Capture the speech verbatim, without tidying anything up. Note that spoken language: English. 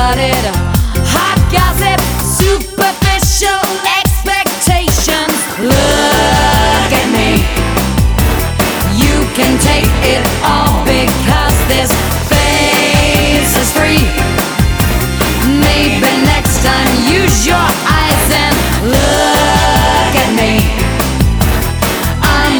started. Hot gossip, superficial expectations. Look at me, you can take it all because this face is free. Maybe next time use your